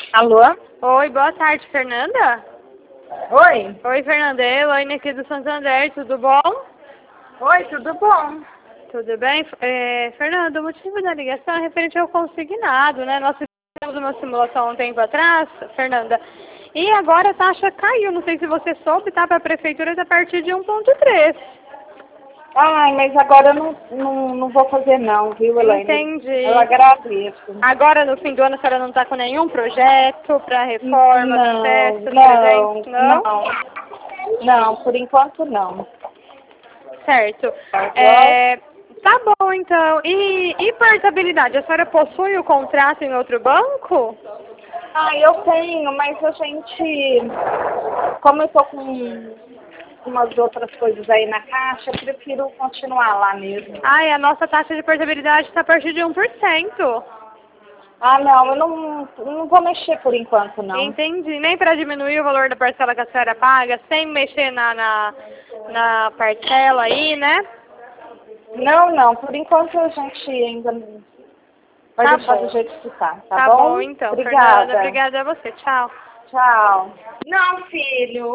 Alô? Oi, boa tarde, Fernanda? Oi? Oi, Fernanda, é Elaine aqui do Santander, tudo bom? Oi, tudo bom? Tudo bem? Fernanda, o motivo da ligação é referente ao consignado, né? Nós fizemos uma simulação há um tempo atrás, Fernanda, e agora a taxa caiu, não sei se você soube, tá? Para a prefeitura a partir de 1,3. Ai, mas agora eu não vou fazer não, viu, Elaine? Entendi. Eu agradeço. Agora, no fim do ano, a senhora não está com nenhum projeto para reforma, Não, festas, não, presentes, não? não, por enquanto não. Certo. Tá bom, então. E portabilidade? A senhora possui o contrato em outro banco? Ah, eu tenho, mas a gente, como eu tô com umas outras coisas aí na caixa, eu prefiro continuar lá mesmo. Ai, a nossa taxa de portabilidade está a partir de 1%. Ah, não, eu não vou mexer por enquanto, não. Entendi. Nem para diminuir o valor da parcela que a senhora paga, sem mexer na parcela aí, né? Não, por enquanto a gente ainda vai Tá deixar bom. do jeito que tá Tá bom? bom, então, Obrigada. Fernanda. Obrigada a você. Tchau. Tchau. Não, filho.